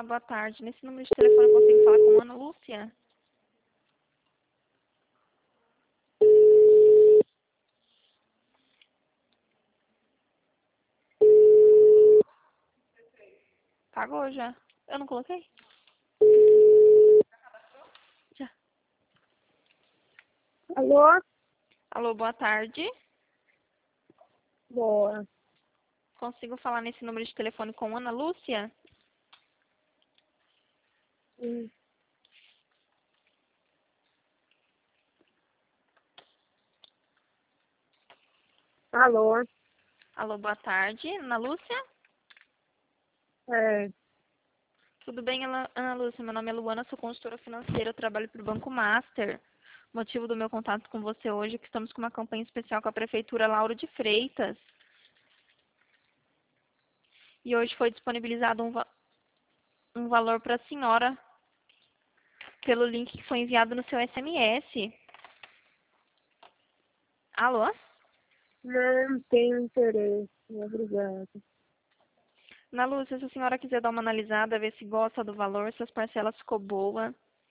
Olá, boa tarde. Nesse número de telefone eu consigo falar com a Ana Lúcia? Pagou já. Eu não coloquei? Já. Alô? Alô, boa tarde. Boa. Consigo falar nesse número de telefone com Ana Lúcia? Hum. Alô? Alô, boa tarde. Ana Lúcia? É, Tudo bem, Ana Lúcia? Meu nome é Luana, sou consultora financeira, eu trabalho para o Banco Master. O motivo do meu contato com você hoje é que estamos com uma campanha especial com a Prefeitura Lauro de Freitas. E hoje foi disponibilizado um valor para a senhora pelo link que foi enviado no seu SMS. Alô? não tenho interesse. Obrigada. Ana Lúcia, se a senhora quiser dar uma analisada, ver se gosta do valor, se as parcelas ficou boa.